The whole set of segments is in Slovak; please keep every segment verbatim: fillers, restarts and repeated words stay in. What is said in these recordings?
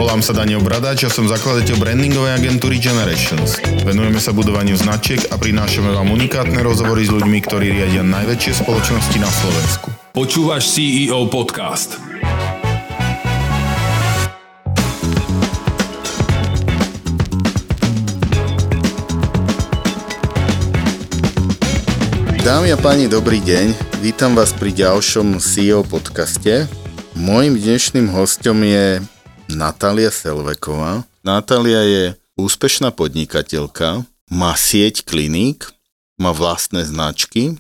Volám sa Daniel Bradáč a som zakladateľ brandingovej agentúry Generations. Venujeme sa budovaniu značiek a prinášame vám unikátne rozhovory s ľuďmi, ktorí riadia najväčšie spoločnosti na Slovensku. Počúvaš C E O podcast. Dámy a páni, dobrý deň. Vítam vás pri ďalšom C E O podcaste. Mojím dnešným hostom je Natália Selveková. Natália je úspešná podnikateľka, má sieť kliník, má vlastné značky,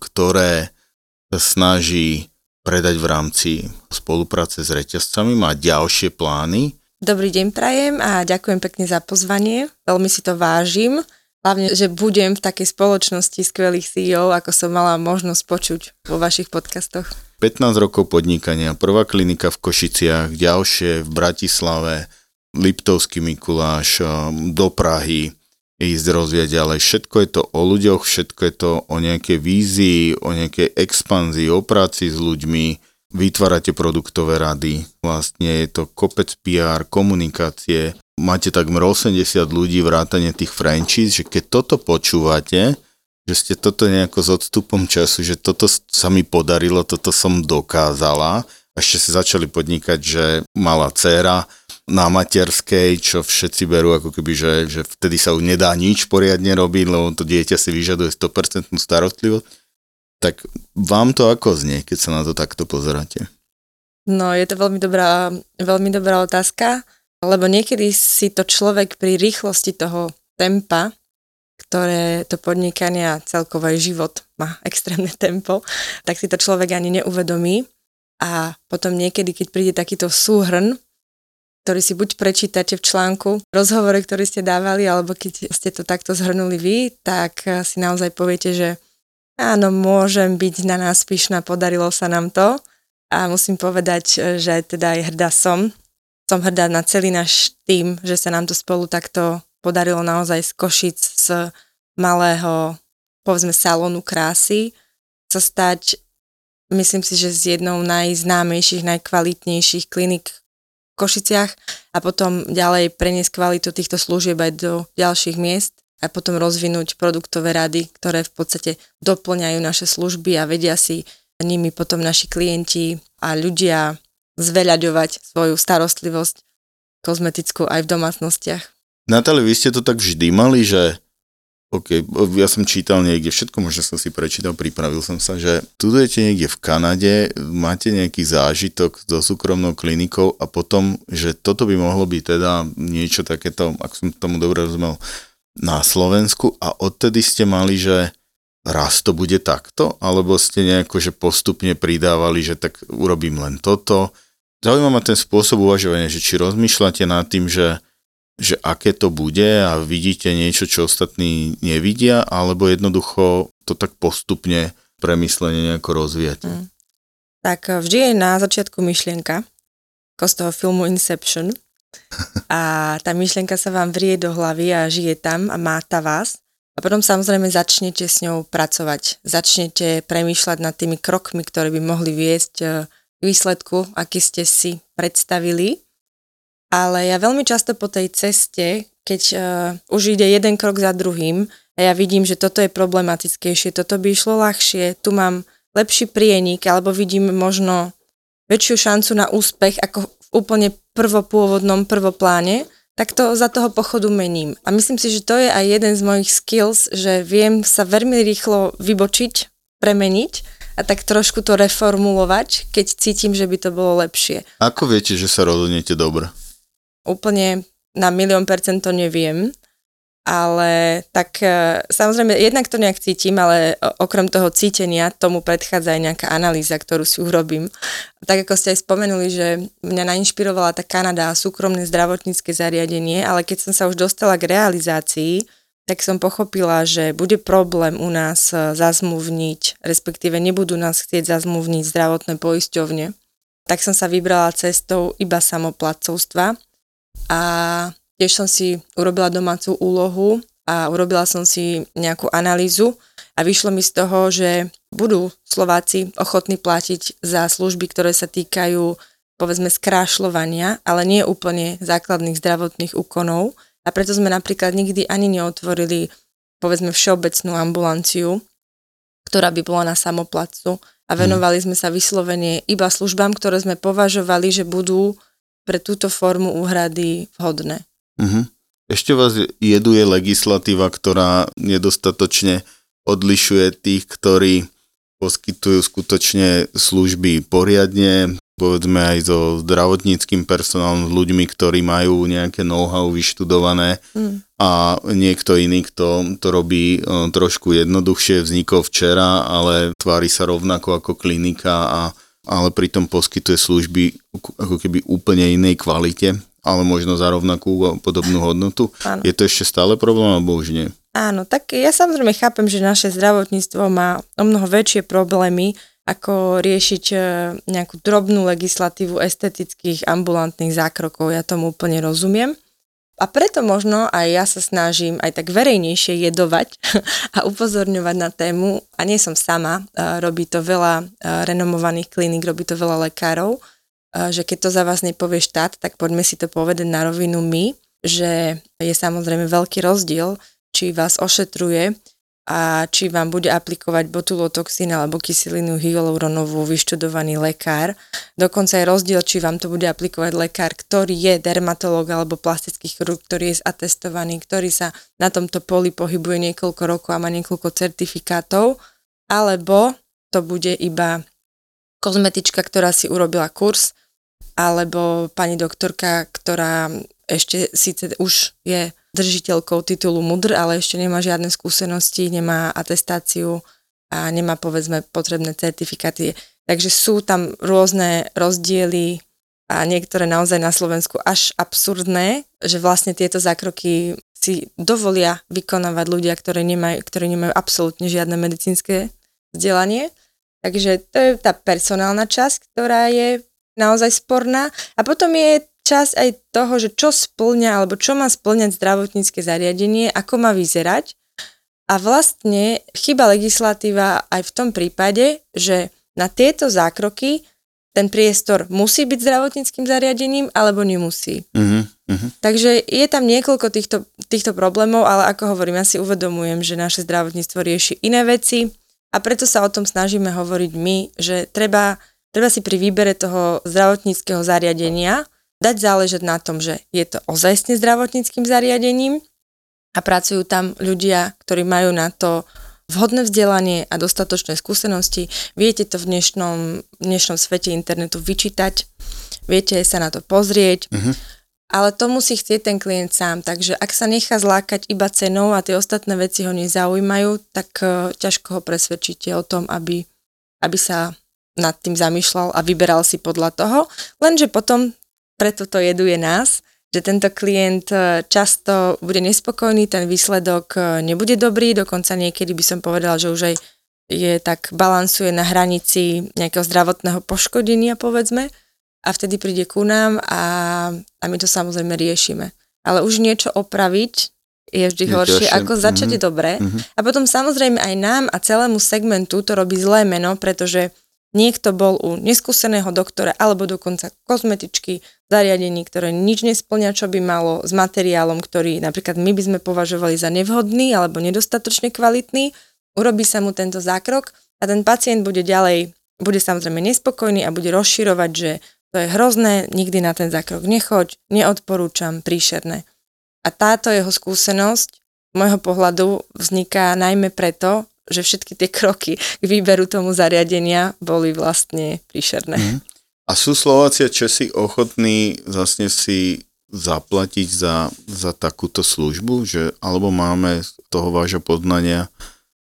ktoré sa snaží predať v rámci spolupráce s reťazcami, má ďalšie plány. Dobrý deň prajem a ďakujem pekne za pozvanie. Veľmi si to vážim. Hlavne, že budem v takej spoločnosti skvelých C E O, ako som mala možnosť počuť vo vašich podcastoch. pätnásť rokov podnikania, prvá klinika v Košiciach, ďalšie v Bratislave, Liptovský Mikuláš, do Prahy, ísť rozvíjať ďalej. Všetko je to o ľuďoch, všetko je to o nejakej vízii, o nejakej expanzii, o práci s ľuďmi. Vytvárate produktové rady, vlastne je to kopec P R, komunikácie. Máte takmer osemdesiat ľudí vrátane tých franchise, že keď toto počúvate, že ste toto nejako s odstupom času, že toto sa mi podarilo, toto som dokázala. A ešte ste začali podnikať, že malá dcéra na materskej, čo všetci berú ako keby, že, že vtedy sa už nedá nič poriadne robiť, lebo to dieťa si vyžaduje sto percent starostlivosť. Tak vám to ako znie, keď sa na to takto pozeráte? No, je to veľmi dobrá, veľmi dobrá otázka, lebo niekedy si to človek pri rýchlosti toho tempa, ktoré to podnikanie a celkovo aj život má extrémne tempo, tak si to človek ani neuvedomí. A potom niekedy, keď príde takýto súhrn, ktorý si buď prečítate v článku, rozhovore, ktorý ste dávali, alebo keď ste to takto zhrnuli vy, tak si naozaj poviete, že áno, môžem byť na nás pyšná, podarilo sa nám to. A musím povedať, že teda aj hrdá som. Som hrdá na celý náš tím, že sa nám to spolu takto podarilo naozaj z Košic, z malého, povedzme, salónu krásy, sa stať, myslím si, že z jednou najznámejších, najkvalitnejších kliník v Košiciach a potom ďalej preniesť kvalitu týchto služieb aj do ďalších miest a potom rozvinúť produktové rady, ktoré v podstate doplňajú naše služby a vedia si nimi potom naši klienti a ľudia zveľaďovať svoju starostlivosť kozmetickú aj v domácnostiach. Natália, vy ste to tak vždy mali, že OK, ja som čítal niekde, všetko možno som si prečítal, pripravil som sa, že tudujete niekde v Kanade, máte nejaký zážitok so súkromnou klinikou a potom, že toto by mohlo byť teda niečo takéto, ak som tomu dobre rozumel, na Slovensku a odtedy ste mali, že raz to bude takto, alebo ste nejako, že postupne pridávali, že tak urobím len toto. Zaujíma ma ten spôsob uvažovania, že či rozmýšľate nad tým, že že aké to bude a vidíte niečo, čo ostatní nevidia, alebo jednoducho to tak postupne premyslenie nejako rozvíjate? Mm. Tak vždy je na začiatku myšlienka, ako z toho filmu Inception. A tá myšlienka sa vám vrie do hlavy a žije tam a máta vás. A potom samozrejme začnete s ňou pracovať. Začnete premýšľať nad tými krokmi, ktoré by mohli viesť k výsledku, aký ste si predstavili. Ale ja veľmi často po tej ceste, keď uh, už ide jeden krok za druhým a ja vidím, že toto je problematickejšie, toto by išlo ľahšie, tu mám lepší prienik, alebo vidím možno väčšiu šancu na úspech ako v úplne prvopôvodnom prvopláne, tak to za toho pochodu mením. A myslím si, že to je aj jeden z mojich skills, že viem sa veľmi rýchlo vybočiť, premeniť a tak trošku to reformulovať, keď cítim, že by to bolo lepšie. Ako viete, že sa rozhodnete dobre? Úplne na milión percent to neviem, ale tak samozrejme jednak to nejak cítim, ale okrem toho cítenia tomu predchádza aj nejaká analýza, ktorú si urobím. Tak ako ste aj spomenuli, že mňa nainšpirovala tá Kanada a súkromné zdravotnícke zariadenie, ale keď som sa už dostala k realizácii, tak som pochopila, že bude problém u nás zazmluvniť, respektíve nebudú nás chcieť zazmluvniť zdravotné poisťovne. Tak som sa vybrala cestou iba samoplatcovstva. A tiež som si urobila domácu úlohu a urobila som si nejakú analýzu a vyšlo mi z toho, že budú Slováci ochotní platiť za služby, ktoré sa týkajú povedzme skrášľovania, ale nie úplne základných zdravotných úkonov. A preto sme napríklad nikdy ani neotvorili povedzme všeobecnú ambulanciu, ktorá by bola na samoplacu a venovali sme sa vyslovene iba službám, ktoré sme považovali, že budú pre túto formu úhrady vhodné. Uh-huh. Ešte vás jeduje legislatíva, ktorá nedostatočne odlišuje tých, ktorí poskytujú skutočne služby poriadne, povedzme aj so zdravotníckym personálom, s ľuďmi, ktorí majú nejaké know-how vyštudované mm. a niekto iný, kto to robí trošku jednoduchšie, vznikol včera, ale tvári sa rovnako ako klinika, a, ale pritom poskytuje služby ako keby úplne inej kvalite, ale možno za rovnakú podobnú hodnotu. Áno. Je to ešte stále problém, alebo už nie? Áno, tak ja samozrejme chápem, že naše zdravotníctvo má o mnoho väčšie problémy, ako riešiť nejakú drobnú legislatívu estetických ambulantných zákrokov. Ja tomu úplne rozumiem. A preto možno aj ja sa snažím aj tak verejnejšie jedovať a upozorňovať na tému. A nie som sama, robí to veľa renomovaných kliník, robí to veľa lekárov, že keď to za vás nepovie štát, tak poďme si to povedať na rovinu my, že je samozrejme veľký rozdiel, či vás ošetruje a či vám bude aplikovať botulotoxín alebo kyselinu hyaluronovú vyštudovaný lekár. Dokonca je rozdiel, či vám to bude aplikovať lekár, ktorý je dermatológ alebo plastický chirurg, ktorý je atestovaný, ktorý sa na tomto poli pohybuje niekoľko rokov a má niekoľko certifikátov, alebo to bude iba kozmetička, ktorá si urobila kurz, alebo pani doktorka, ktorá ešte síce už je držiteľkou titulu mudr, ale ešte nemá žiadne skúsenosti, nemá atestáciu a nemá povedzme potrebné certifikáty. Takže sú tam rôzne rozdiely a niektoré naozaj na Slovensku až absurdné, že vlastne tieto zákroky si dovolia vykonávať ľudia, ktorí nemajú, ktorí nemajú absolútne žiadne medicínske vzdelanie. Takže to je tá personálna časť, ktorá je naozaj sporná. A potom je časť aj toho, že čo spĺňa, alebo čo má spĺňať zdravotnícke zariadenie, ako má vyzerať. A vlastne chyba legislatíva aj v tom prípade, že na tieto zákroky ten priestor musí byť zdravotníckym zariadením, alebo nemusí. Uh-huh, uh-huh. Takže je tam niekoľko týchto, týchto problémov, ale ako hovorím, ja si uvedomujem, že naše zdravotníctvo rieši iné veci a preto sa o tom snažíme hovoriť my, že treba, treba si pri výbere toho zdravotníckeho zariadenia dať záležať na tom, že je to ozajstne zdravotníckym zariadením a pracujú tam ľudia, ktorí majú na to vhodné vzdelanie a dostatočné skúsenosti. Viete to v dnešnom, v dnešnom svete internetu vyčítať, viete sa na to pozrieť, uh-huh. ale to musí chcieť ten klient sám. Takže ak sa nechá zlákať iba cenou a tie ostatné veci ho nezaujímajú, tak uh, ťažko ho presvedčíte o tom, aby, aby sa nad tým zamýšľal a vyberal si podľa toho. Lenže potom preto to jeduje nás, že tento klient často bude nespokojný, ten výsledok nebude dobrý, dokonca niekedy by som povedala, že už aj je tak balansuje na hranici nejakého zdravotného poškodenia, povedzme, a vtedy príde ku nám a, a my to samozrejme riešime. Ale už niečo opraviť je vždy je horšie, ťažšie. Ako začať mm-hmm. dobre. Mm-hmm. A potom samozrejme aj nám a celému segmentu to robí zlé meno, pretože niekto bol u neskúseného doktora alebo dokonca kozmetičky, zariadení, ktoré nič nespĺňa, čo by malo, s materiálom, ktorý napríklad my by sme považovali za nevhodný alebo nedostatočne kvalitný. Urobí sa mu tento zákrok a ten pacient bude ďalej, bude samozrejme nespokojný a bude rozširovať, že to je hrozné, nikdy na ten zákrok nechoď, neodporúčam, príšerné. A táto jeho skúsenosť z môjho pohľadu vzniká najmä preto, že všetky tie kroky k výberu tomu zariadenia boli vlastne príšerné. Mm. A sú Slováci a Česi ochotní vlastne si zaplatiť za, za takúto službu? Že, alebo máme z toho vášho poznania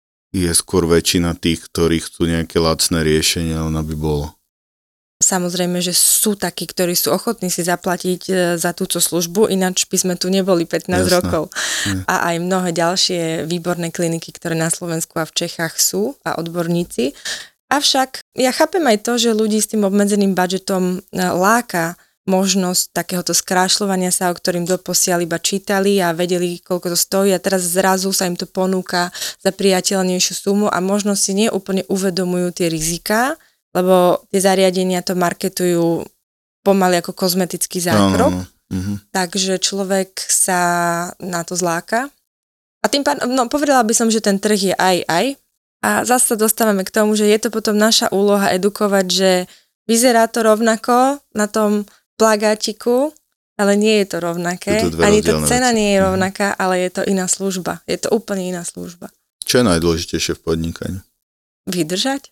je skôr väčšina tých, ktorí chcú nejaké lacné riešenie, len aby bolo? Samozrejme, že sú takí, ktorí sú ochotní si zaplatiť za túto službu, ináč by sme tu neboli pätnásť Jasné. Rokov. Je. A aj mnohé ďalšie výborné kliniky, ktoré na Slovensku a v Čechách sú a odborníci. Avšak ja chápem aj to, že ľudí s tým obmedzeným budžetom láka možnosť takéhoto skrášľovania sa, o ktorým doposiaľ iba čítali a vedeli, koľko to stojí a teraz zrazu sa im to ponúka za priateľnejšiu sumu a možno si neúplne uvedomujú tie riziká, lebo tie zariadenia to marketujú pomaly ako kozmetický zákrok. No, uh-huh. Takže človek sa na to zláka. A tým pádom, no povedala by som, že ten trh je aj aj. A zase sa dostávame k tomu, že je to potom naša úloha edukovať, že vyzerá to rovnako na tom plagátiku, ale nie je to rovnaké. To Ani to cena veci. nie je rovnaká, ale je to iná služba. Je to úplne iná služba. Čo je najdôležitejšie v podnikaní? Vydržať.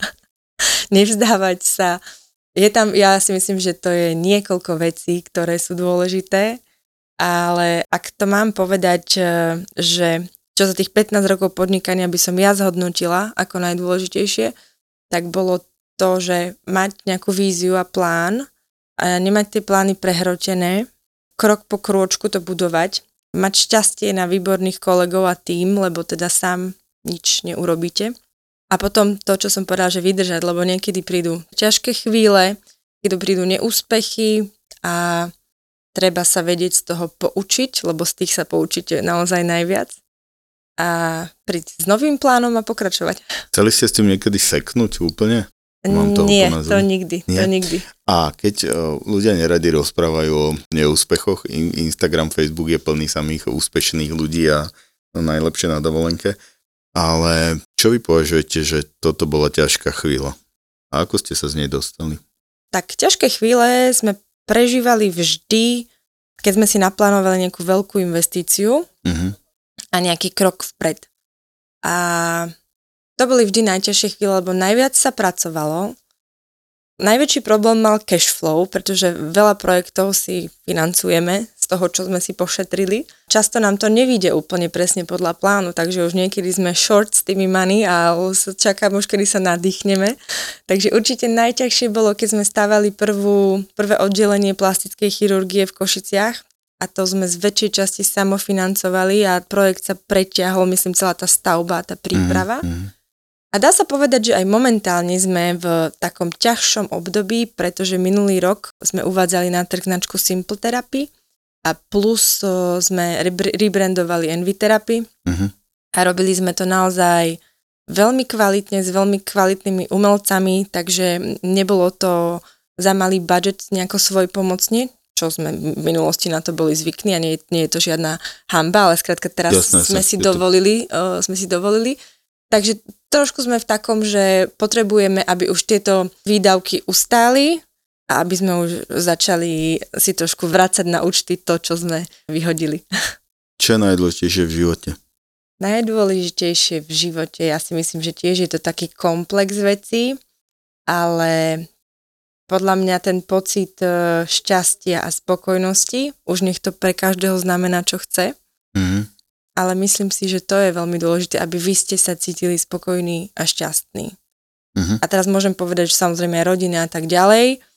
Nevzdávať sa. Je tam, ja si myslím, že to je niekoľko vecí, ktoré sú dôležité, ale ak to mám povedať, že čo za tých pätnásť rokov podnikania by som ja zhodnotila ako najdôležitejšie, tak bolo to, že mať nejakú víziu a plán a nemať tie plány prehrotené, krok po krôčku to budovať, mať šťastie na výborných kolegov a tím, lebo teda sám nič neurobíte. A potom to, čo som povedala, že vydržať, lebo niekedy prídu ťažké chvíle, keď prídu neúspechy a treba sa vedieť z toho poučiť, lebo z tých sa poučíte naozaj najviac. A prísť s novým plánom a pokračovať. Chceli ste s tým niekedy seknúť úplne? Mám to Nie, úplne to nikdy, Nie? to nikdy. A keď uh, ľudia neradi rozprávajú o neúspechoch, in, Instagram, Facebook je plný samých úspešných ľudí a no, najlepšie na dovolenke, ale čo vy považujete, že toto bola ťažká chvíľa? A ako ste sa z nej dostali? Tak ťažké chvíle sme prežívali vždy, keď sme si naplánovali nejakú veľkú investíciu, Uh-huh. a nejaký krok vpred. A to boli vždy najťažšie chvíle, lebo najviac sa pracovalo. Najväčší problém mal cash flow, pretože veľa projektov si financujeme z toho, čo sme si pošetrili. Často nám to nevíde úplne presne podľa plánu, takže už niekedy sme short s tými money a čakám už, kedy sa nadýchneme. Takže určite najťažšie bolo, keď sme stávali prvú, prvé oddelenie plastickej chirurgie v Košiciach. A to sme z väčšej časti samofinancovali a projekt sa preťahol, myslím, celá tá stavba, tá príprava. Mm-hmm. A dá sa povedať, že aj momentálne sme v takom ťažšom období, pretože minulý rok sme uvádzali na trh značku Simple Therapy a plus o, sme re- rebrandovali Envy Therapy mm-hmm. a robili sme to naozaj veľmi kvalitne, s veľmi kvalitnými umelcami, takže nebolo to za malý budget nejako svojpomocne, čo sme v minulosti na to boli zvykní a nie, nie je to žiadna hanba, ale skrátka teraz Jasné, sme, sa, si dovolili, uh, sme si dovolili. Takže trošku sme v takom, že potrebujeme, aby už tieto výdavky ustáli a aby sme už začali si trošku vracať na účty to, čo sme vyhodili. Čo je najdôležitejšie v živote? Najdôležitejšie v živote, ja si myslím, že tiež je to taký komplex vecí, ale podľa mňa ten pocit šťastia a spokojnosti, už nech to pre každého znamená, čo chce, mm-hmm. ale myslím si, že to je veľmi dôležité, aby vy ste sa cítili spokojní a šťastní. Mm-hmm. A teraz môžem povedať, že samozrejme aj rodina a tak ďalej,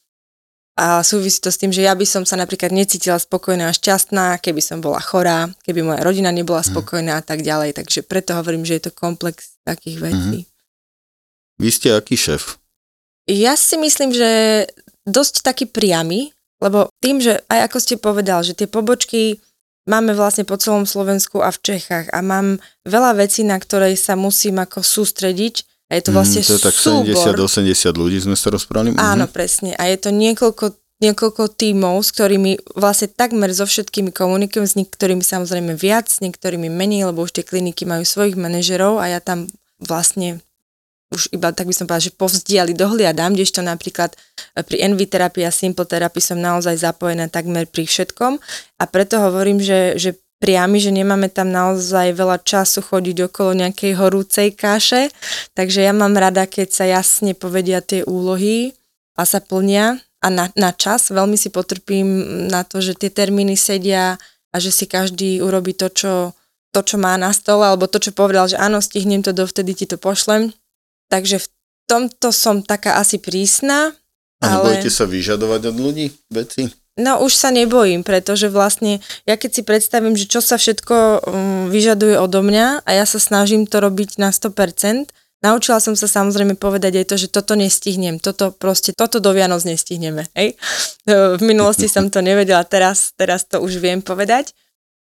a súvisí to s tým, že ja by som sa napríklad necítila spokojná a šťastná, keby som bola chorá, keby moja rodina nebola spokojná mm-hmm. a tak ďalej, takže preto hovorím, že je to komplex takých vecí. Mm-hmm. Vy ste aký šéf? Ja si myslím, že dosť taký priamy, lebo tým, že aj ako ste povedal, že tie pobočky máme vlastne po celom Slovensku a v Čechách a mám veľa vecí, na ktorej sa musím ako sústrediť a je to vlastne mm, to je tak súbor. sedemdesiat osemdesiat ľudí sme sa rozprávali. Áno, mm-hmm. presne. A je to niekoľko, niekoľko tímov, s ktorými vlastne takmer so všetkými komunikujem, s niektorými samozrejme viac, s niektorými menej, lebo už tie kliniky majú svojich manažerov a ja tam vlastne už iba, tak by som povedala, že povzdiali dohliadam, kdežto napríklad pri Envy Therapy a Simple Therapy som naozaj zapojená takmer pri všetkom a preto hovorím, že, že priamy, že nemáme tam naozaj veľa času chodiť okolo nejakej horúcej kaše, takže ja mám rada, keď sa jasne povedia tie úlohy a sa plnia a na, na čas, veľmi si potrpím na to, že tie termíny sedia a že si každý urobí to, čo, to, čo má na stole, alebo to, čo povedal, že áno, stihnem to, dovtedy ti to pošlem. Takže v tomto som taká asi prísna. A nebojíte ale... sa vyžadovať od ľudí veci? No už sa nebojím, pretože vlastne ja keď si predstavím, že čo sa všetko um, vyžaduje odo mňa a ja sa snažím to robiť na sto percent, naučila som sa samozrejme povedať aj to, že toto nestihnem, toto proste, toto do Vianoc nestihneme. Hej? V minulosti som to nevedela, teraz, teraz to už viem povedať.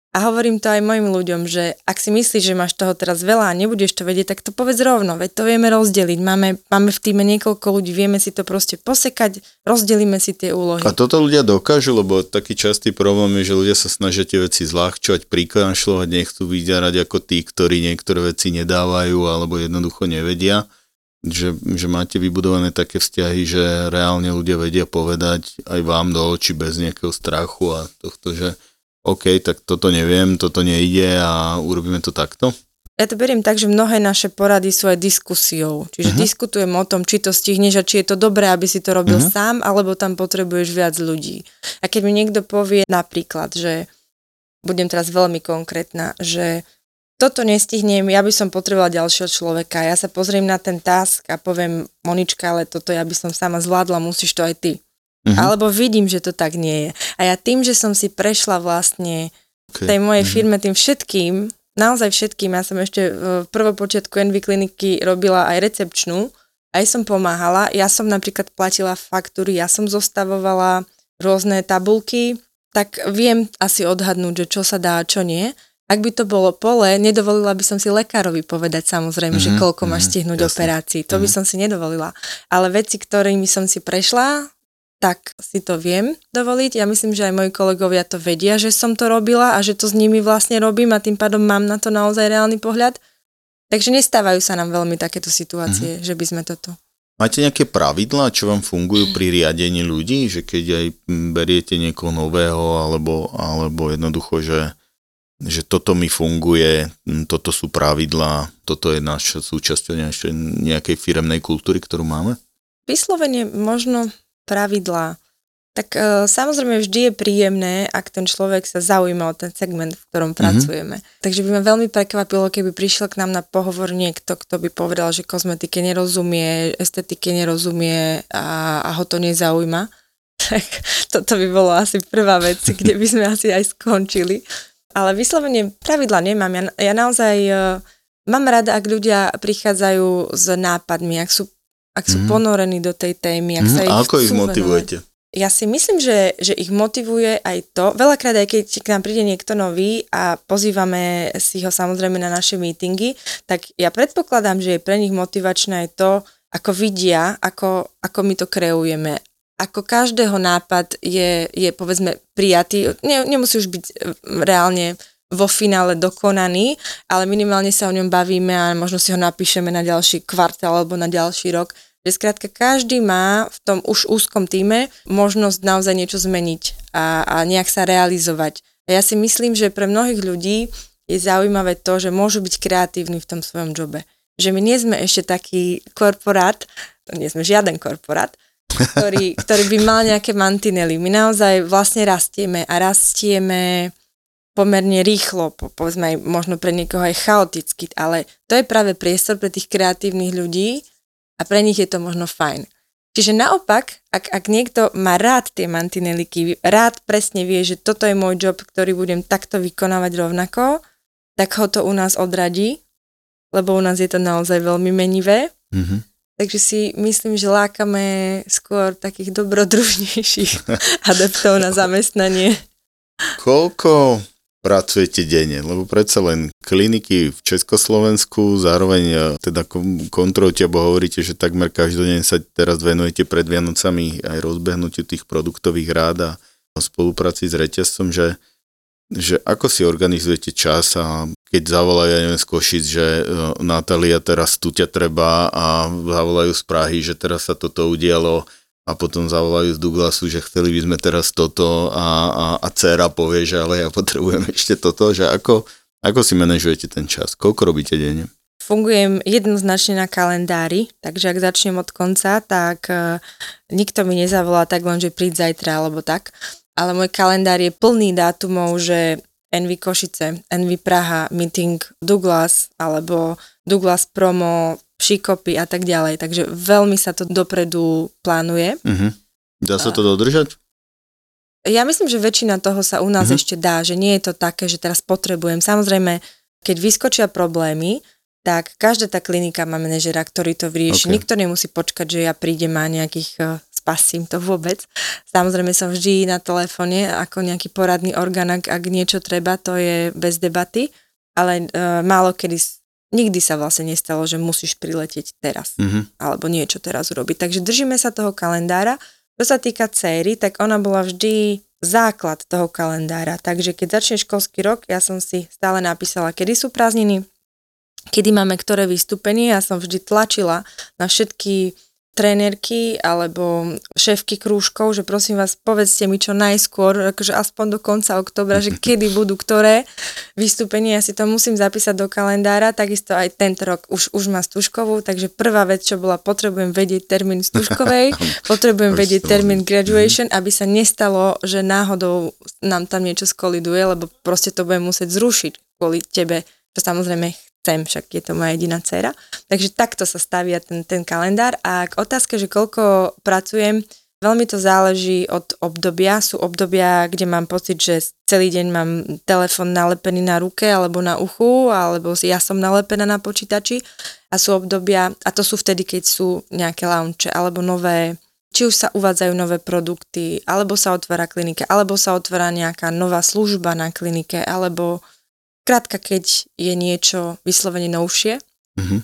A hovorím to aj mojim ľuďom, že ak si myslíš, že máš toho teraz veľa a nebudeš to vedieť, tak to povedz rovno, veď to vieme rozdeliť. Máme, máme v týme niekoľko ľudí, vieme si to proste posekať, rozdelíme si tie úlohy. A toto ľudia dokážu, lebo taký častý problém je, že ľudia sa snažia tie veci zľahčovať, prikašľovať, nechcú vyzerať ako tí, ktorí niektoré veci nedávajú alebo jednoducho nevedia. Že, že máte vybudované také vzťahy, že reálne ľudia vedia povedať aj vám do očí bez nejakého strachu a tohto, že OK, tak toto neviem, toto nejde a urobíme to takto? Ja to beriem tak, že mnohé naše porady sú aj diskusiou. Čiže uh-huh. diskutujem o tom, či to stihneš a či je to dobré, aby si to robil uh-huh. sám, alebo tam potrebuješ viac ľudí. A keď mi niekto povie napríklad, že budem teraz veľmi konkrétna, že toto nestihnem, ja by som potrebovala ďalšieho človeka. Ja sa pozriem na ten task a poviem, Monička, ale toto ja by som sama zvládla, musíš to aj ty. Uh-huh. Alebo vidím, že to tak nie je. A ja tým, že som si prešla vlastne okay. tej mojej uh-huh. firme tým všetkým, naozaj všetkým, ja som ešte v prvopočiatku en vé kliniky robila aj recepčnú, aj som pomáhala, ja som napríklad platila faktúry, ja som zostavovala rôzne tabulky, tak viem asi odhadnúť, že čo sa dá a čo nie. Ak by to bolo pole, nedovolila by som si lekárovi povedať samozrejme, uh-huh. že koľko máš stihnúť uh-huh. operácií. To uh-huh. by som si nedovolila. Ale veci, ktorými som si prešla, tak si to viem dovoliť. Ja myslím, že aj moji kolegovia to vedia, že som to robila a že to s nimi vlastne robím a tým pádom mám na to naozaj reálny pohľad. Takže nestávajú sa nám veľmi takéto situácie, mm-hmm. že by sme toto. Máte nejaké pravidlá, čo vám fungujú pri riadení ľudí? Že keď aj beriete niekoho nového alebo, alebo jednoducho, že, že toto mi funguje, toto sú pravidlá, toto je naša súčasťou nejakej firemnej kultúry, ktorú máme? Vyslovene možno pravidlá. Tak e, samozrejme vždy je príjemné, ak ten človek sa zaujíma o ten segment, v ktorom mm-hmm. pracujeme. Takže by ma veľmi prekvapilo, keby prišiel k nám na pohovor niekto, kto by povedal, že kozmetike nerozumie, estetike nerozumie a, a ho to nezaujíma. Tak toto by bolo asi prvá vec, kde by sme asi aj skončili. Ale vyslovene pravidla nemám. Ja, ja naozaj e, mám rada, ak ľudia prichádzajú s nápadmi, ak sú ak sú mm. ponorení do tej témy, ak mm. sa ich a ako ich motivujete? Ja si myslím, že, že ich motivuje aj to, veľakrát aj keď k nám príde niekto nový a pozývame si ho samozrejme na naše meetingy, tak ja predpokladám, že je pre nich motivačné aj to, ako vidia, ako, ako my to kreujeme. Ako každého nápad je, je povedzme prijatý, ne, nemusí už byť reálne vo finále dokonaný, ale minimálne sa o ňom bavíme a možno si ho napíšeme na ďalší kvartál alebo na ďalší rok. Že skrátka každý má v tom už úzkom tíme možnosť naozaj niečo zmeniť a, a nejak sa realizovať. A ja si myslím, že pre mnohých ľudí je zaujímavé to, že môžu byť kreatívni v tom svojom jobe. Že my nie sme ešte taký korporát, to nie sme žiaden korporát, ktorý, ktorý by mal nejaké mantinely. My naozaj vlastne rastieme a rastieme pomerne rýchlo, povedzme aj možno pre niekoho aj chaoticky, ale to je práve priestor pre tých kreatívnych ľudí a pre nich je to možno fajn. Čiže naopak, ak, ak niekto má rád tie mantineliky, rád presne vie, že toto je môj job, ktorý budem takto vykonávať rovnako, tak ho to u nás odradí, lebo u nás je to naozaj veľmi menivé. Mm-hmm. Takže si myslím, že lákame skôr takých dobrodružnejších adeptov na zamestnanie. Koľko pracujete denne? Lebo predsa len kliniky v Československu, zároveň teda kontrolujete, alebo hovoríte, že takmer každodeň sa teraz venujete pred Vianocami aj rozbehnutiu tých produktových rád a spolupráci s reťazcom, že, že ako si organizujete čas a keď zavolajú, ja neviem, z Košic, že Natália, teraz tu ťa treba a zavolajú z Prahy, že teraz sa toto udialo a potom zavolajú z Douglasu, že chceli by sme teraz toto a, a, a dcera povie, že ale ja potrebujem ešte toto, že ako, ako si manažujete ten čas? Koľko robíte denne? Fungujem jednoznačne na kalendári, takže ak začnem od konca, tak uh, nikto mi nezavolá tak len, že príď zajtra alebo tak, ale môj kalendár je plný dátumov, že en vé Košice, en vé Praha, meeting Douglas alebo Douglas promo, Šikopy a tak ďalej. Takže veľmi sa to dopredu plánuje. Uh-huh. Dá sa to dodržať? Ja myslím, že väčšina toho sa u nás uh-huh. ešte dá, že nie je to také, že teraz potrebujem. Samozrejme, keď vyskočia problémy, tak každá tá klinika má manažera, ktorý to vyrieši. Okay. Nikto nemusí počkať, že ja prídem a nejakých nespasím to vôbec. Samozrejme som vždy na telefóne ako nejaký poradný orgán, ak, ak niečo treba, to je bez debaty, ale uh, málo kedy, nikdy sa vlastne nestalo, že musíš priletieť teraz, mm-hmm. alebo niečo teraz urobiť. Takže držíme sa toho kalendára. Čo sa týka céry, tak ona bola vždy základ toho kalendára. Takže keď začne školský rok, ja som si stále napísala, kedy sú prázdniny, kedy máme ktoré vystúpenie. Ja som vždy tlačila na všetky trénerky alebo šéfky krúžkov, že prosím vás, povedzte mi čo najskôr, akože aspoň do konca októbra, že kedy budú ktoré vystúpenia. Ja si to musím zapísať do kalendára, takisto aj tento rok už, už má Stužkovú, takže prvá vec, čo bola, potrebujem vedieť termín Stužkovej, potrebujem vedieť termín graduation, aby sa nestalo, že náhodou nám tam niečo skoliduje, lebo proste to budem musieť zrušiť kvôli tebe, čo samozrejme chcem, však je to moja jediná dcéra. Takže takto sa stavia ten, ten kalendár a k otázke, že koľko pracujem, veľmi to záleží od obdobia. Sú obdobia, kde mám pocit, že celý deň mám telefon nalepený na ruke alebo na uchu, alebo ja som nalepená na počítači a sú obdobia, a to sú vtedy, keď sú nejaké launche alebo nové, či už sa uvádzajú nové produkty, alebo sa otvára klinika, alebo sa otvára nejaká nová služba na klinike, alebo krátka, keď je niečo vyslovene novšie. Mm-hmm.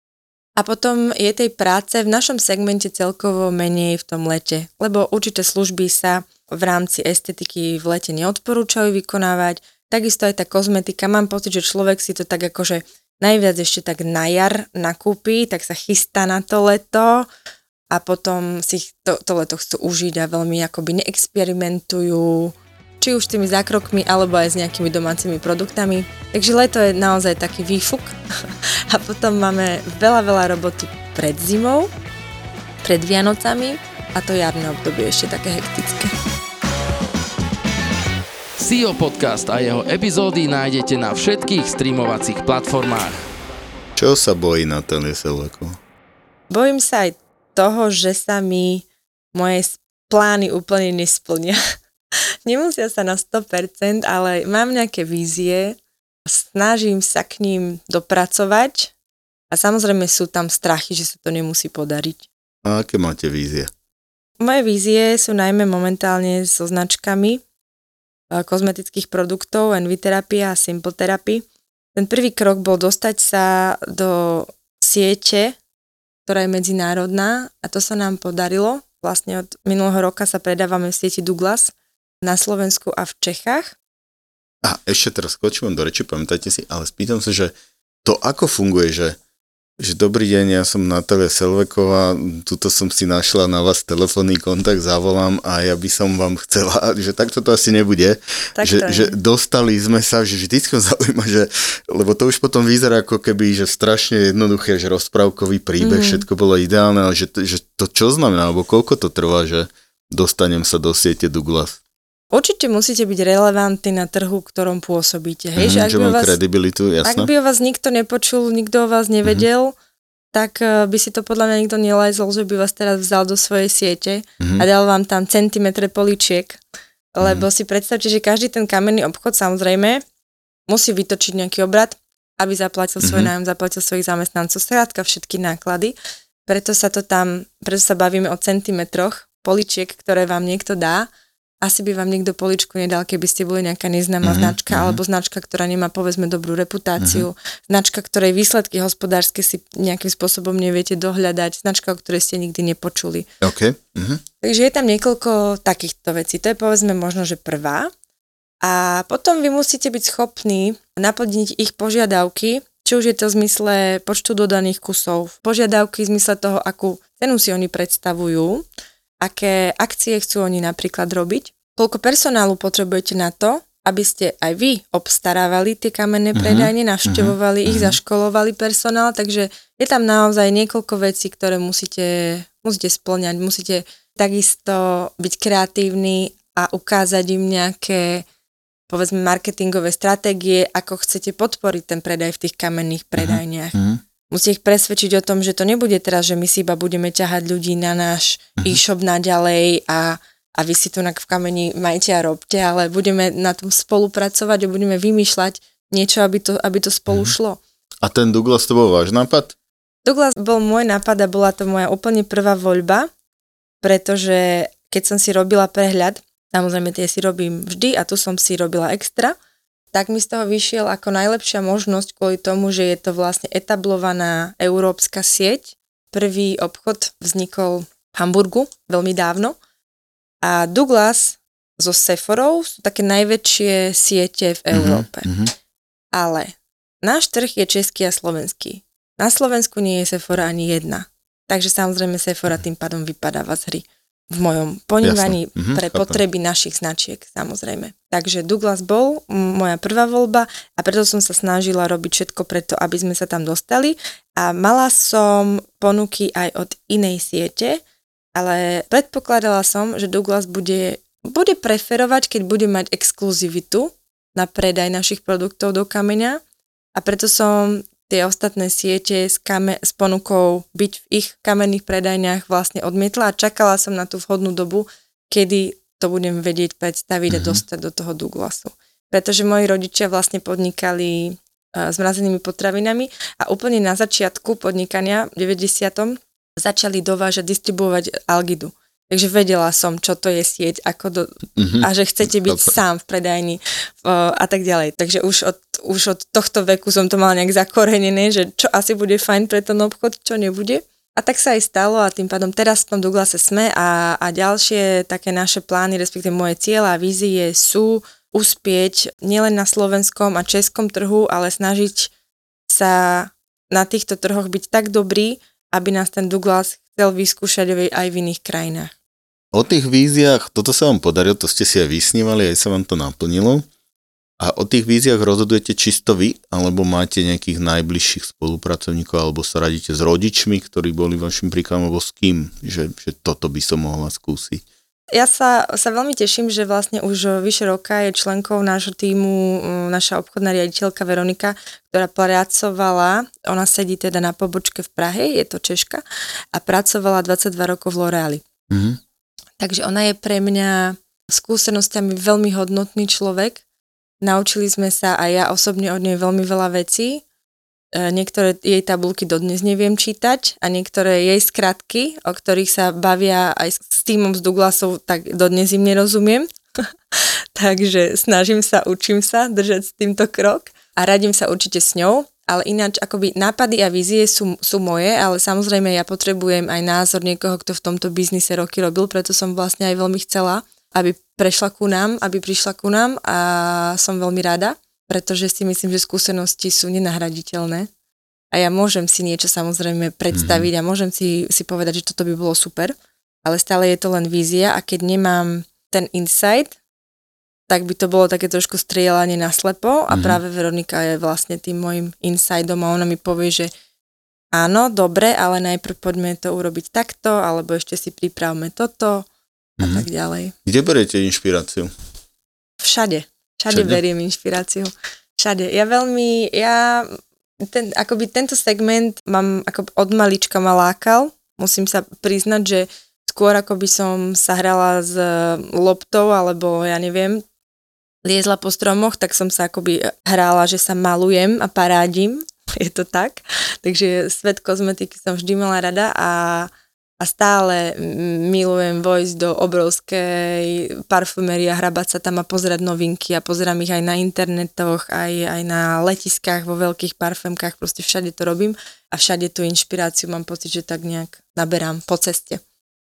A potom je tej práce v našom segmente celkovo menej v tom lete, lebo určité služby sa v rámci estetiky v lete neodporúčajú vykonávať. Takisto aj tá kozmetika, mám pocit, že človek si to tak akože najviac ešte tak na jar nakúpi, tak sa chystá na to leto a potom si to, to leto chcú užiť a veľmi akoby neexperimentujú, či už s tými zákrokmi, alebo aj s nejakými domácimi produktami. Takže leto je naozaj taký výfuk a potom máme veľa, veľa roboty pred zimou, pred Vianocami a to jarné obdobie ešte také hektické. sí í ó Podcast a jeho epizódy nájdete na všetkých streamovacích platformách. Čo sa bojí Natália Selváková? Bojím sa aj toho, že sa mi moje plány úplne nesplnia. Nemusia sa na sto percent, ale mám nejaké vízie, snažím sa k ním dopracovať a samozrejme sú tam strachy, že sa to nemusí podariť. A aké máte vízie? Moje vízie sú najmä momentálne so značkami kozmetických produktov Envitherapy a Simple Therapy. Ten prvý krok bol dostať sa do siete, ktorá je medzinárodná a to sa nám podarilo. Vlastne od minulého roka sa predávame v sieti Douglas na Slovensku a v Čechách. A ešte teraz skočím do reči, pamätajte si, ale spýtam sa, že to ako funguje, že, že dobrý deň, ja som Natália Selváková, tuto som si našla na vás telefónny kontakt, zavolám a ja by som vám chcela, že takto to asi nebude, tak že, že dostali sme sa, že vždycky zaujíma, že, lebo to už potom vyzerá ako keby, že strašne jednoduché, že rozprávkový príbeh, mm. všetko bolo ideálne, ale že, že to čo znamená, alebo koľko to trvá, že dostanem sa do siete Douglas? Určite musíte byť relevantní na trhu, v ktorom pôsobíte. Hej? Mm, že ak že mám vás, kredibilitu, jasné. Ak by o vás nikto nepočul, nikto o vás nevedel, mm-hmm. tak by si to podľa mňa nikto nelezol, že by vás teraz vzal do svojej siete mm-hmm. a dal vám tam centimetre poličiek. Lebo mm-hmm. si predstavte, že každý ten kamenný obchod samozrejme musí vytočiť nejaký obrad, aby zaplatil svoj mm-hmm. nájom, zaplatil svojich zamestnancov, skrátka všetky náklady. Preto sa to tam, preto sa bavíme o centimetroch poličiek, ktoré vám niekto dá. Asi by vám niekto poličku nedal, keby ste boli nejaká neznáma mm-hmm. značka, alebo značka, ktorá nemá, povedzme, dobrú reputáciu, mm-hmm. značka, ktorej výsledky hospodárske si nejakým spôsobom neviete dohľadať, značka, o ktorej ste nikdy nepočuli. Okay. Mm-hmm. Takže je tam niekoľko takýchto vecí. To je, povedzme, možno, že prvá. A potom vy musíte byť schopní naplniť ich požiadavky, či už je to v zmysle počtu dodaných kusov, požiadavky v zmysle toho, akú cenu si oni predstavujú, aké akcie chcú oni napríklad robiť, koľko personálu potrebujete na to, aby ste aj vy obstarávali tie kamenné predajne, uh-huh. navštevovali uh-huh. ich, zaškolovali personál, takže je tam naozaj niekoľko vecí, ktoré musíte, musíte spĺňať, musíte takisto byť kreatívni a ukázať im nejaké, povedzme, marketingové stratégie, ako chcete podporiť ten predaj v tých kamenných predajniach. Uh-huh. Musíte ich presvedčiť o tom, že to nebude teraz, že my si iba budeme ťahať ľudí na náš uh-huh. e-shop naďalej a, a vy si tu v kameni majte a robte, ale budeme na tom spolupracovať a budeme vymýšľať niečo, aby to, aby to spolu uh-huh. šlo. A ten Douglas to bol váš nápad? Douglas bol môj nápad a bola to moja úplne prvá voľba, pretože keď som si robila prehľad, samozrejme tie si robím vždy a tu som si robila extra, tak mi z toho vyšiel ako najlepšia možnosť kvôli tomu, že je to vlastne etablovaná európska sieť. Prvý obchod vznikol v Hamburgu veľmi dávno a Douglas so Sephorou sú také najväčšie siete v Európe. Mm-hmm. Ale náš trh je český a slovenský. Na Slovensku nie je Sephora ani jedna. Takže samozrejme Sephora tým pádom vypadáva z hry. V mojom ponímaní mm-hmm, pre potreby chápem. Našich značiek, samozrejme. Takže Douglas bol moja prvá voľba a preto som sa snažila robiť všetko preto, aby sme sa tam dostali. A mala som ponuky aj od inej siete, ale predpokladala som, že Douglas bude, bude preferovať, keď bude mať exkluzivitu na predaj našich produktov do kameňa. A preto som tie ostatné siete s, kame- s ponukou byť v ich kamenných predajniach vlastne odmietla a čakala som na tú vhodnú dobu, kedy to budem vedieť predstaviť mm-hmm. a dostať do toho Douglasu. Pretože moji rodičia vlastne podnikali uh, zmrazenými potravinami a úplne na začiatku podnikania v deväťdesiatom začali dovážať, distribuovať Algidu. Takže vedela som, čo to je sieť, ako do, mm-hmm. a že chcete byť Dobre. Sám v predajni uh, a tak ďalej. Takže už od, už od tohto veku som to mala nejak zakorenené, že čo asi bude fajn pre ten obchod, čo nebude. A tak sa aj stalo a tým pádom teraz v tom Douglase sme a, a ďalšie také naše plány, respektíve moje cieľa a vízie sú uspieť nielen na slovenskom a českom trhu, ale snažiť sa na týchto trhoch byť tak dobrý, aby nás ten Douglas chcel vyskúšať aj v iných krajinách. O tých víziách, toto sa vám podarilo, to ste si aj vysnívali, aj sa vám to naplnilo. A o tých víziách rozhodujete čisto vy, alebo máte nejakých najbližších spolupracovníkov, alebo sa radíte s rodičmi, ktorí boli vašim príkladom, alebo s kým, že, že toto by som mohla skúsiť? Ja sa, sa veľmi teším, že vlastne už vyše roka je členkou nášho tímu naša obchodná riaditeľka Veronika, ktorá pracovala, ona sedí teda na pobočke v Prahe, je to Češka, a pracovala dvadsaťdva rokov v L'Oreali. Mm-hmm. Takže ona je pre mňa skúsenosťami veľmi hodnotný človek. Naučili sme sa a ja osobne od nej veľmi veľa vecí. Niektoré jej tabulky dodnes neviem čítať a niektoré jej skratky, o ktorých sa bavia aj s týmom z Douglasov, tak dodnes im nerozumiem. Takže snažím sa, učím sa držať s týmto krok a radím sa určite s ňou. Ale ináč akoby nápady a vízie sú, sú moje, ale samozrejme ja potrebujem aj názor niekoho, kto v tomto biznise roky robil, preto som vlastne aj veľmi chcela, aby prešla ku nám, aby prišla ku nám a som veľmi rada, pretože si myslím, že skúsenosti sú nenahraditeľné a ja môžem si niečo samozrejme predstaviť mm-hmm. a môžem si, si povedať, že toto by bolo super, ale stále je to len vízia a keď nemám ten insight, tak by to bolo také trošku strieľanie na slepo a mm-hmm. práve Veronika je vlastne tým môjim insightom a ona mi povie, že áno, dobre, ale najprv poďme to urobiť takto, alebo ešte si pripravme toto a mm-hmm. tak ďalej. Kde beriete inšpiráciu? Všade. Všade beriem inšpiráciu. Všade. Ja veľmi, ja, ten, akoby tento segment mám, ako od malička ma lákal. Musím sa priznať, že skôr ako by som sa hrala s loptou, alebo ja neviem, liezla po stromoch, tak som sa akoby hrála, že sa malujem a parádim. Je to tak. Takže svet kozmetiky som vždy mala rada a A stále milujem vojsť do obrovskej parfumérie a hrabať sa tam a pozerať novinky a pozerám ich aj na internetoch, aj, aj na letiskách, vo veľkých parfémkach, proste všade to robím a všade tú inšpiráciu mám pocit, že tak nejak naberám po ceste.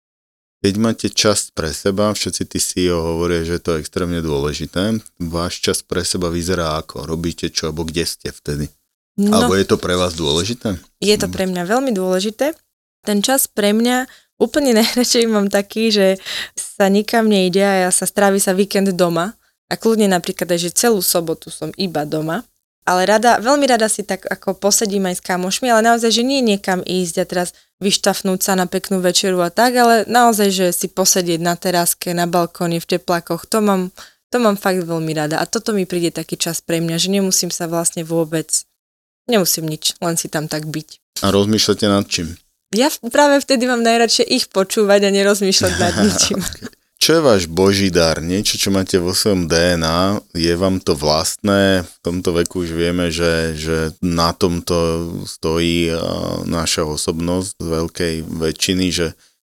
Keď máte čas pre seba, všetci tí sí í ó hovoria, že to je extrémne dôležité. Váš čas pre seba vyzerá ako? Robíte čo? Alebo kde ste vtedy? No, alebo je to pre vás dôležité? Je to pre mňa veľmi dôležité. Ten čas pre mňa úplne najradšej mám taký, že sa nikam nejde a ja sa strávi sa víkend doma a kľudne napríklad aj, že celú sobotu som iba doma, ale rada, veľmi rada si tak ako posedím aj s kamošmi, ale naozaj, že nie niekam ísť a teraz vyštafnúť sa na peknú večeru a tak, ale naozaj, že si posedieť na teráske, na balkóne, v teplákoch, to mám, to mám fakt veľmi rada a toto mi príde taký čas pre mňa, že nemusím sa vlastne vôbec, nemusím nič, len si tam tak byť. A rozmýšľate nad čím? Ja práve vtedy mám najradšej ich počúvať a nerozmýšľať nad ničím. Čo je váš boží dar? Niečo, čo máte vo svojom dé en á? Je vám to vlastné? V tomto veku už vieme, že, že na tomto stojí naša osobnosť z veľkej väčšiny, že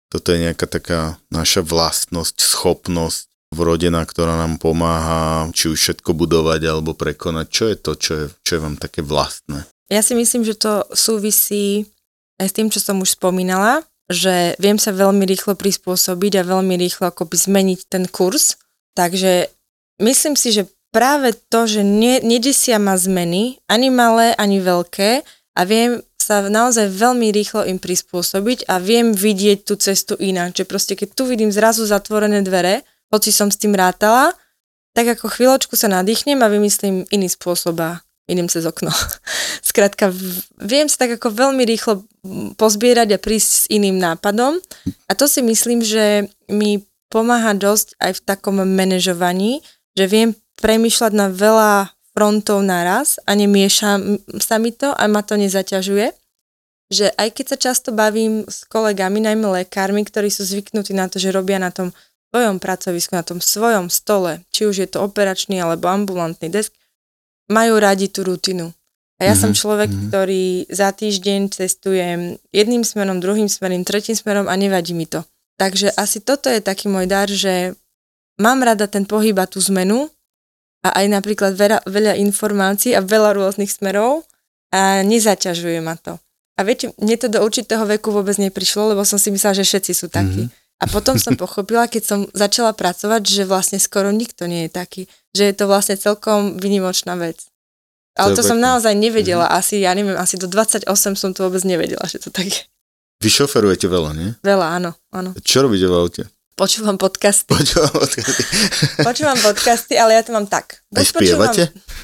toto je nejaká taká naša vlastnosť, schopnosť vrodená, ktorá nám pomáha či už všetko budovať alebo prekonať. Čo je to, čo je, čo je vám také vlastné? Ja si myslím, že to súvisí aj s tým, čo som už spomínala, že viem sa veľmi rýchlo prispôsobiť a veľmi rýchlo akoby zmeniť ten kurz. Takže myslím si, že práve to, že ne, nedesia ma zmeny, ani malé, ani veľké, a viem sa naozaj veľmi rýchlo im prispôsobiť a viem vidieť tú cestu inak. Že proste keď tu vidím zrazu zatvorené dvere, hoci som s tým rátala, tak ako chvíľočku sa nadýchnem a vymyslím iný spôsob a idem cez okno. Skrátka, viem sa tak ako veľmi rýchlo pozbierať a prísť s iným nápadom a to si myslím, že mi pomáha dosť aj v takom manažovaní, že viem premýšľať na veľa frontov naraz a nemieša sa mi to a ma to nezaťažuje. Že aj keď sa často bavím s kolegami, najmä lekármi, ktorí sú zvyknutí na to, že robia na tom svojom pracovisku, na tom svojom stole, či už je to operačný alebo ambulantný desk, majú radi tú rutinu. A ja mm-hmm. som človek, mm-hmm. ktorý za týždeň cestujem jedným smerom, druhým smerom, tretím smerom a nevadí mi to. Takže asi toto je taký môj dar, že mám rada ten pohyb a tú zmenu a aj napríklad veľa, veľa informácií a veľa rôznych smerov a nezaťažuje ma to. A viete, mne to do určitého veku vôbec neprišlo, lebo som si myslela, že všetci sú takí. Mm-hmm. A potom som pochopila, keď som začala pracovať, že vlastne skoro nikto nie je taký. Že je to vlastne celkom výnimočná vec. Ale to, to som naozaj nevedela. Mm-hmm. Asi, ja neviem, asi do dvadsaťosem som to vôbec nevedela, že to tak je. Vy šoferujete veľa, nie? Veľa, áno, áno. Čo robíte v aute? Počúvam podcasty. Počúvam podcasty. Počúvam podcasty, ale ja to mám tak. Aj spievate?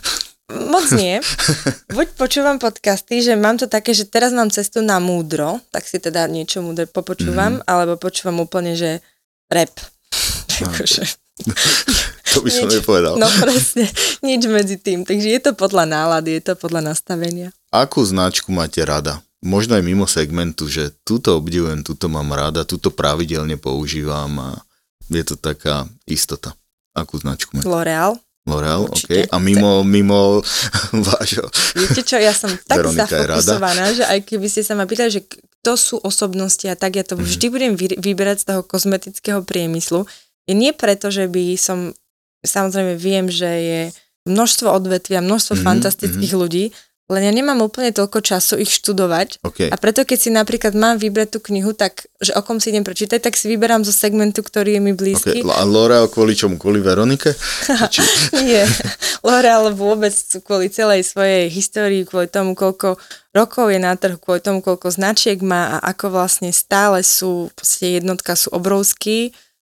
Moc nie. Buď počúvam podcasty, že mám to také, že teraz mám cestu na múdro, tak si teda niečo múdre popočúvam, mm. alebo počúvam úplne, že rap. Akože. To by som nepovedal. No presne, nič medzi tým. Takže je to podľa nálady, je to podľa nastavenia. Akú značku máte rada? Možno aj mimo segmentu, že túto obdivujem, túto mám rada, túto pravidelne používam a je to taká istota. Akú značku máte? L'Oréal. L'Oréal, ok. A mimo, mimo vášho. Viete čo, ja som tak Veronika zafokusovaná, že aj keby ste sa ma pýtali, že kto sú osobnosti a tak ja to mm. vždy budem vy, vyberať z toho kozmetického priemyslu. Je nie preto, že by som, samozrejme viem, že je množstvo odvetvia, množstvo mm, fantastických mm. ľudí, len ja nemám úplne toľko času ich študovať. Okay. A preto keď si napríklad mám vybrať tú knihu, tak, že o kom si idem prečítať, tak si vyberám zo segmentu, ktorý je mi blízky. Okay. A L'Oréal kvôli čomu? Kvôli Veronike? Či... Nie. L'Oréal vôbec kvôli celej svojej histórii, kvôli tomu, koľko rokov je na trhu, kvôli tomu, koľko značiek má a ako vlastne stále sú, proste jednotka sú obrovský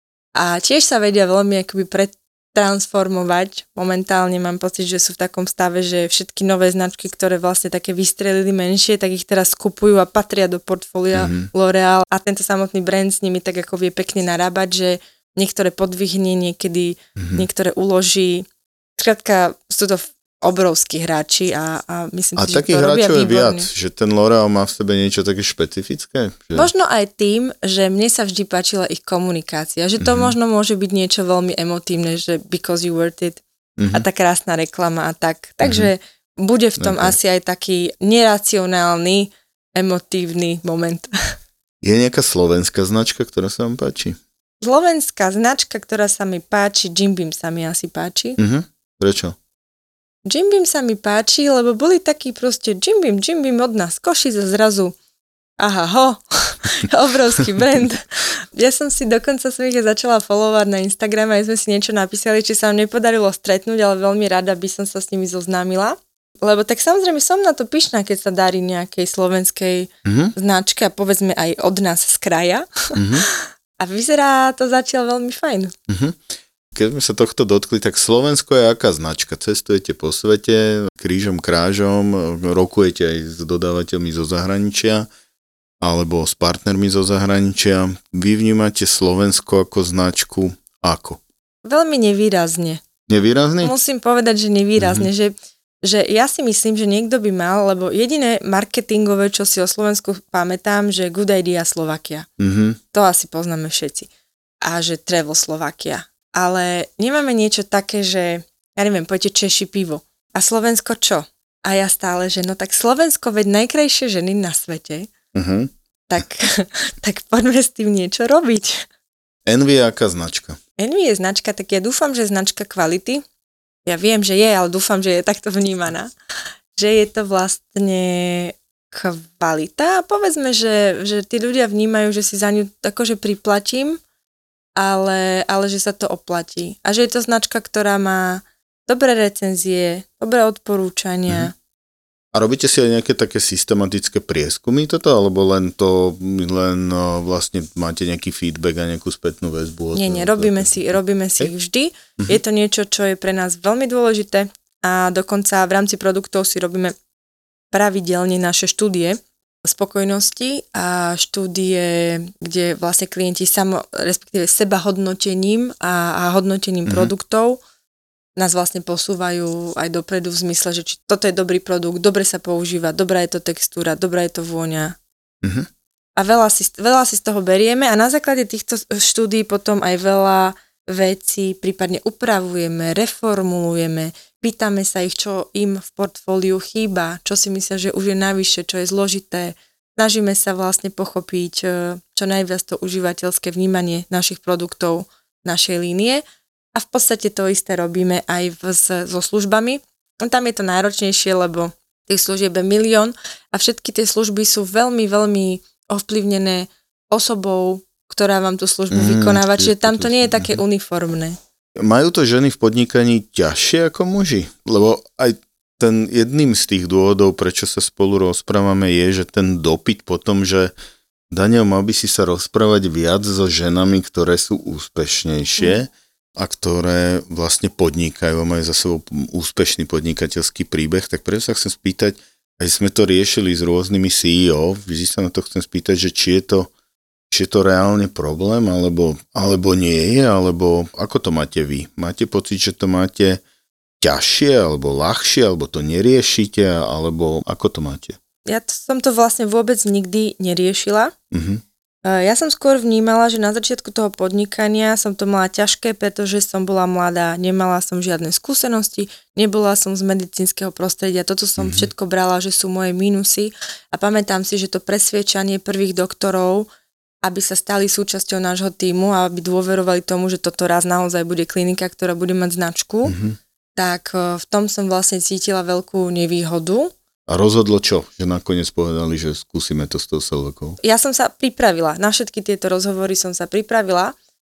a tiež sa vedia veľmi akoby pred transformovať. Momentálne mám pocit, že sú v takom stave, že všetky nové značky, ktoré vlastne také vystrelili menšie, tak ich teraz kupujú a patria do portfólia mm-hmm. L'Oréal a tento samotný brand s nimi tak ako vie pekne narábať, že niektoré podvihne, niekedy mm-hmm. niektoré uloží. Skrátka sú to obrovskí hráči a, a myslím a si, že to robia výborne. A takých hráčov je viac, že ten L'Oréal má v sebe niečo také špecifické? Že... Možno aj tým, že mne sa vždy páčila ich komunikácia, že to mm-hmm. možno môže byť niečo veľmi emotívne, že because you worth it mm-hmm. a tá krásna reklama a tak. Takže mm-hmm. bude v tom okay. asi aj taký neracionálny, emotívny moment. Je nejaká slovenská značka, ktorá sa vám páči? Slovenská značka, ktorá sa mi páči, Jim Beam sa mi asi páči. Mm-hmm. Prečo? Jim Beam sa mi páči, lebo boli takí proste Jim Beam, Jim Beam od nás Košic a zrazu aha ho, obrovský brand. Ja som si dokonca som ich začala followovať na Instagrame a sme si niečo napísali, či sa vám nepodarilo stretnúť, ale veľmi rada by som sa s nimi zoznámila. Lebo tak samozrejme som na to pyšná, keď sa darí nejakej slovenskej mm-hmm. značke a povedzme aj od nás z kraja. Mm-hmm. A vyzerá to zatiaľ veľmi fajn. Mm-hmm. Keď sme sa tohto dotkli, tak Slovensko je aká značka? Cestujete po svete, krížom, krážom, rokujete aj s dodávateľmi zo zahraničia alebo s partnermi zo zahraničia. Vy vnímate Slovensko ako značku ako? Veľmi nevýrazne. Nevýrazne? Musím povedať, že nevýrazne, mm-hmm. že, že ja si myslím, že niekto by mal, lebo jediné marketingové, čo si o Slovensku pamätám, že Good Idea Slovakia. Mm-hmm. To asi poznáme všetci. A že Travel Slovakia. Ale nemáme niečo také, že, ja neviem, poďte Češi pivo. A Slovensko čo? A ja stále, že no tak Slovensko, veď najkrajšie ženy na svete. Uh-huh. tak, tak poďme s tým niečo robiť. Envy je aká značka? Envy je značka, tak ja dúfam, že je značka kvality. Ja viem, že je, ale dúfam, že je takto vnímaná. Že je to vlastne kvalita a povedzme, že, že tí ľudia vnímajú, že si za ňu akože priplatím, ale, ale že sa to oplatí. A že je to značka, ktorá má dobré recenzie, dobré odporúčania. Mhm. A robíte si aj nejaké také systematické prieskumy toto, alebo len to, len no, vlastne máte nejaký feedback a nejakú spätnú väzbu? Nie, nie, robíme si, robíme si vždy. Mhm. Je to niečo, čo je pre nás veľmi dôležité a dokonca v rámci produktov si robíme pravidelne naše štúdie spokojnosti a štúdie, kde vlastne klienti samo, respektíve seba hodnotením a, a hodnotením mm-hmm. produktov nás vlastne posúvajú aj dopredu v zmysle, že či toto je dobrý produkt, dobre sa používa, dobrá je to textúra, dobrá je to vôňa. Mm-hmm. A veľa si, veľa si z toho berieme a na základe týchto štúdií potom aj veľa vecí prípadne upravujeme, reformulujeme, pýtame sa ich, čo im v portfóliu chýba, čo si myslia, že už je navyše, čo je zložité. Snažíme sa vlastne pochopiť čo najviac to užívateľské vnímanie našich produktov, našej línie a v podstate to isté robíme aj v, so službami. Tam je to náročnejšie, lebo tých služieb je milión a všetky tie služby sú veľmi, veľmi ovplyvnené osobou, ktorá vám tú službu mm, vykonáva, čiže tam to nie je také uniformné. Majú to ženy v podnikaní ťažšie ako muži? Lebo aj ten jedným z tých dôvodov, prečo sa spolu rozprávame, je, že ten dopyt potom, že Daniel, mal by si sa rozprávať viac so ženami, ktoré sú úspešnejšie mm. a ktoré vlastne podnikajú a majú za sebou úspešný podnikateľský príbeh, tak preto sa chcem spýtať, aj sme to riešili s rôznymi sí í ó, vždy sa na to chcem spýtať, že či je to či je to reálne problém, alebo, alebo nie je, alebo ako to máte vy? Máte pocit, že to máte ťažšie, alebo ľahšie, alebo to neriešite, alebo ako to máte? Ja to, som to vlastne vôbec nikdy neriešila. Uh-huh. Ja som skôr vnímala, že na začiatku toho podnikania som to mala ťažké, pretože som bola mladá, nemala som žiadne skúsenosti, nebola som z medicínskeho prostredia, toto som uh-huh. všetko brala, že sú moje mínusy a pamätám si, že to presviečanie prvých doktorov, aby sa stali súčasťou nášho tímu a aby dôverovali tomu, že toto raz naozaj bude klinika, ktorá bude mať značku, mm-hmm. tak v tom som vlastne cítila veľkú nevýhodu. A rozhodlo čo? Že nakoniec povedali, že skúsime to s tou Selvekou? Ja som sa pripravila. Na všetky tieto rozhovory som sa pripravila.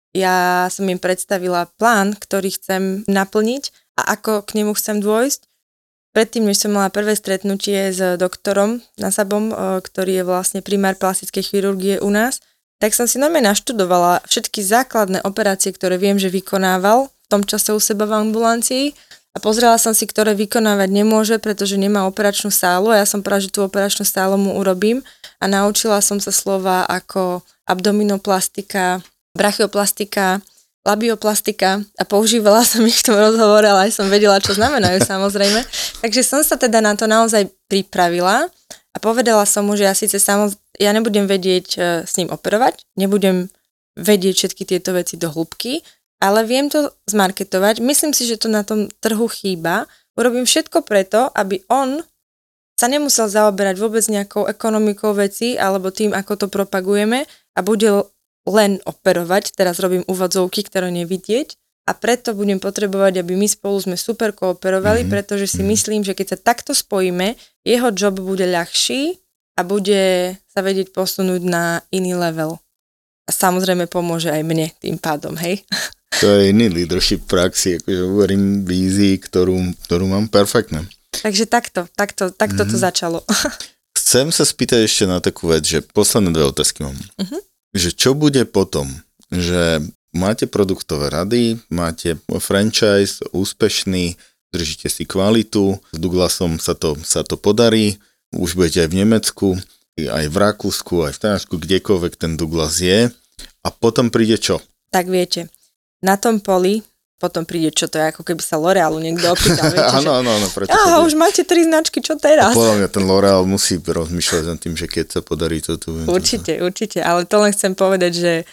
Ja som im predstavila plán, ktorý chcem naplniť a ako k nemu chcem dôjsť. Predtým, než som mala prvé stretnutie s doktorom Nasabom, ktorý je vlastne primár plastickej chirurgie u nás, tak som si normálne naštudovala všetky základné operácie, ktoré viem, že vykonával v tom čase u seba v ambulancii a pozrela som si, ktoré vykonávať nemôže, pretože nemá operačnú sálu a ja som práve, že tú operačnú sálu mu urobím a naučila som sa slova ako abdominoplastika, brachioplastika, labioplastika a používala som ich v tom rozhovore, ale aj som vedela, čo znamenajú samozrejme. Takže som sa teda na to naozaj pripravila a povedala som mu, že ja síce samozrejme, ja nebudem vedieť uh, s ním operovať, nebudem vedieť všetky tieto veci do hĺbky, ale viem to zmarketovať. Myslím si, že to na tom trhu chýba. Urobím všetko preto, aby on sa nemusel zaoberať vôbec nejakou ekonomikou veci alebo tým, ako to propagujeme a bude len operovať. Teraz robím úvodzovky, ktoré nevidieť a preto budem potrebovať, aby my spolu sme super kooperovali, mm-hmm. pretože si myslím, že keď sa takto spojíme, jeho job bude ľahší a bude sa vedieť posunúť na iný level. A samozrejme pomôže aj mne tým pádom, hej? To je iný leadership praxi, akože hovorím vízii, ktorú, ktorú mám perfektne. Takže takto, takto, takto mm-hmm. to začalo. Chcem sa spýtať ešte na takú vec, že posledné dve otázky mám. Mm-hmm. Že čo bude potom? Že máte produktové rady, máte franchise, úspešný, držíte si kvalitu, s Douglasom sa to, sa to podarí, už budete aj v Nemecku, aj v Rakúsku, aj v Taliansku, kdekoľvek ten Douglas je. A potom príde čo? Tak viete, na tom poli potom príde čo, to je ako keby sa L'Orealu niekto opýtal. Áno, áno, áno. Aha, už máte tri značky, čo teraz? A podľa mňa ten L'Oreal musí rozmýšľať nad tým, že keď sa podarí to tu. Určite, určite, ale to len chcem povedať, že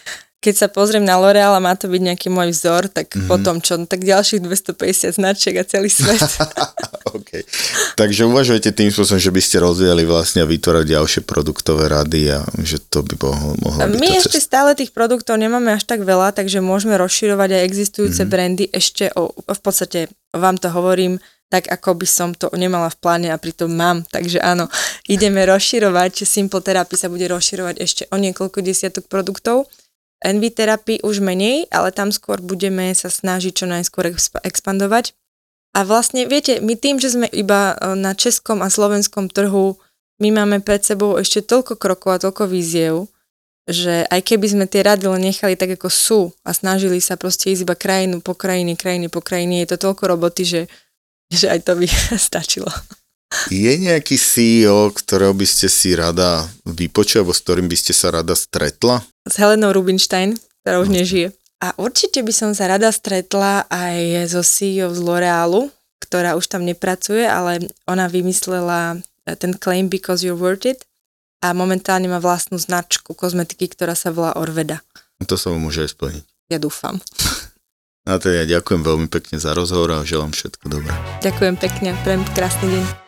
keď sa pozriem na L'Oréal a má to byť nejaký môj vzor, tak mm-hmm. potom čo, tak ďalších dvestopäťdesiat značiek a celý svet. OK. Takže uvažujete tým spôsobom, že by ste rozvíjali vlastne a vytvárali ďalšie produktové rady a že to by mohlo, mohlo byť My to ešte cest. stále tých produktov nemáme až tak veľa, takže môžeme rozširovať aj existujúce mm-hmm. brandy. Ešte o, v podstate vám to hovorím tak, ako by som to nemala v pláne a pritom mám. Takže áno, ideme rozširovať. Simple Therapy sa bude rozširovať ešte o niekoľko desiatok produktov. Envy Therapy už menej, ale tam skôr budeme sa snažiť čo najskôr expandovať. A vlastne, viete, my tým, že sme iba na českom a slovenskom trhu, my máme pred sebou ešte toľko krokov a toľko víziev, že aj keby sme tie rady len nechali tak, ako sú a snažili sa proste ísť iba krajinu po krajine, krajine po krajine, je to toľko roboty, že, že aj to by stačilo. Je nejaký sí í ó, ktorého by ste si rada vypočuli, alebo s ktorým by ste sa rada stretla? S Helenou Rubinstein, ktorá už nežije. A určite by som sa rada stretla aj so sí í ó z L'Orealu, ktorá už tam nepracuje, ale ona vymyslela ten claim Because You're Worth It a momentálne má vlastnú značku kozmetiky, ktorá sa volá Orveda. To sa vám môže aj splniť. Ja dúfam. A teda ja ďakujem veľmi pekne za rozhovor a želám všetko dobré. Ďakujem pekne, prajem krásny deň.